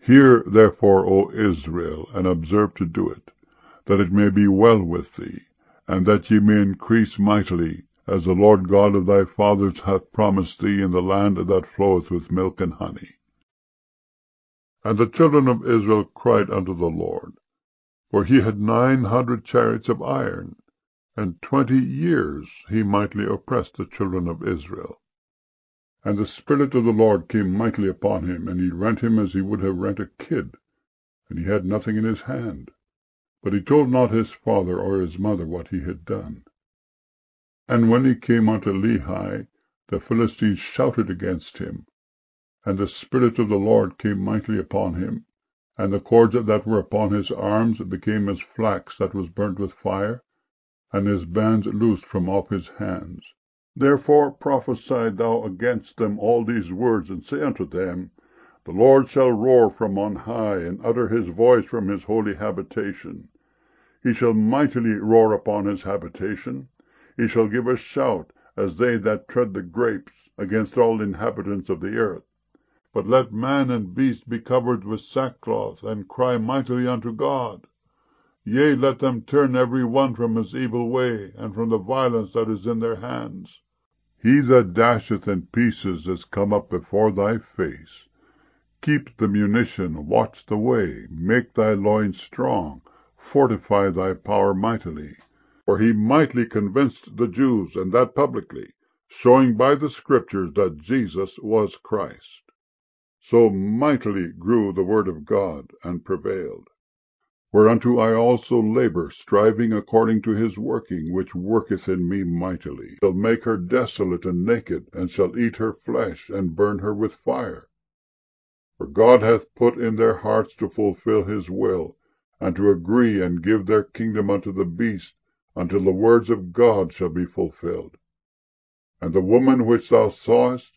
Hear therefore, O Israel, and observe to do it, that it may be well with thee, and that ye may increase mightily, as the Lord God of thy fathers hath promised thee, in the land that floweth with milk and honey. And the children of Israel cried unto the Lord, for he had 900 chariots of iron, and 20 years he mightily oppressed the children of Israel. And the Spirit of the Lord came mightily upon him, and he rent him as he would have rent a kid, and he had nothing in his hand. But he told not his father or his mother what he had done. And when he came unto Lehi, the Philistines shouted against him. And the Spirit of the Lord came mightily upon him, and the cords that were upon his arms became as flax that was burnt with fire, and his bands loosed from off his hands. Therefore prophesy thou against them all these words, and say unto them, The Lord shall roar from on high, and utter his voice from his holy habitation. He shall mightily roar upon his habitation. He shall give a shout, as they that tread the grapes, against all inhabitants of the earth. But let man and beast be covered with sackcloth, and cry mightily unto God. Yea, let them turn every one from his evil way, and from the violence that is in their hands. He that dasheth in pieces is come up before thy face. Keep the munition, watch the way, make thy loins strong, fortify thy power mightily. For he mightily convinced the Jews, and that publicly, showing by the Scriptures that Jesus was Christ. So mightily grew the word of God, and prevailed. Whereunto I also labor, striving according to his working, which worketh in me mightily. Shall make her desolate and naked, and shall eat her flesh, and burn her with fire. For God hath put in their hearts to fulfill his will, and to agree and give their kingdom unto the beast, until the words of God shall be fulfilled. And the woman which thou sawest,